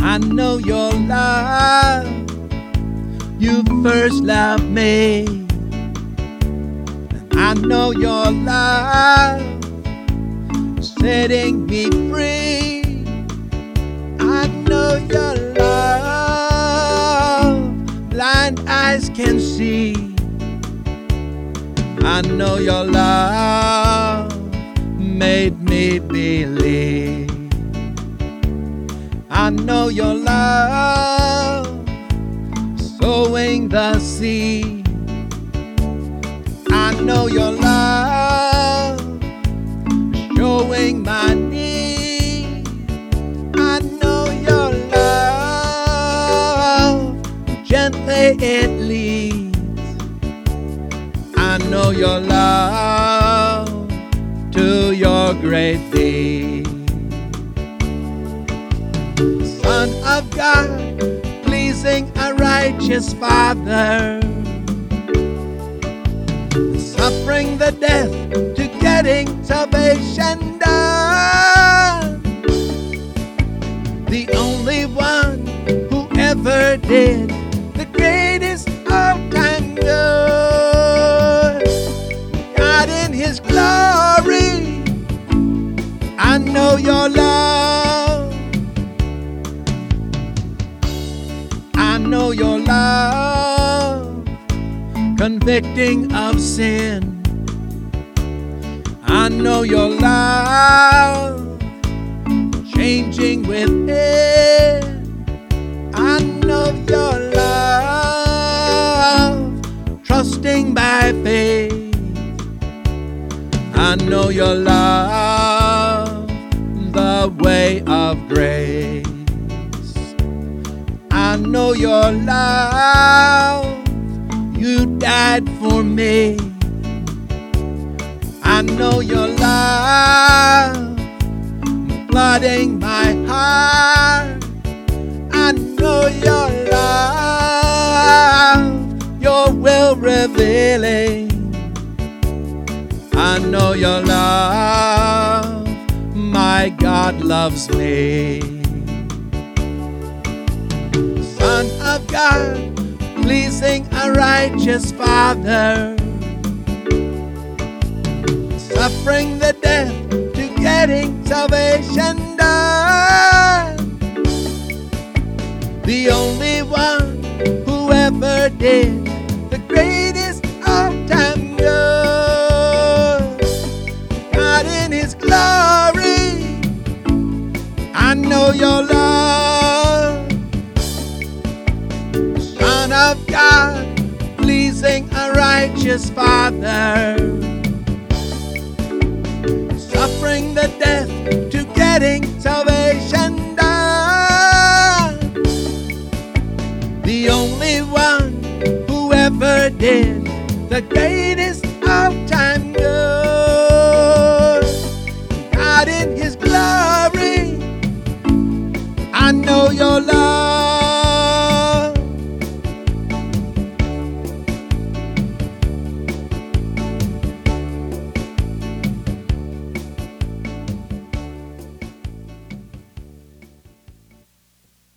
I know your love, you first loved me. I know your love, setting me free. I know your love, blind eyes can see. I know your love made me believe. I know your love, sowing the seed. I know your love, showing my need. I know your love, gently it leads. I know your love to your great deed. Son of God, pleasing a righteous Father, suffering the death to getting salvation done. The only one who ever did the greatest all-time good. God in His glory, I know your love. I know your love, convicting of sin. I know your love, changing within. I know your love, trusting by faith. I know your love, the way of grace. I know your love, you died for me. I know your love, flooding my heart. I know your love, your will revealing. I know your love, my God loves me. Son of God, pleasing a righteous Father, suffering the death to getting salvation done. The only one who ever did the greatest all-time good. God in His glory, I know your love. Son of God, pleasing a righteous Father, suffering the death to getting salvation done. The only one who ever did the greatest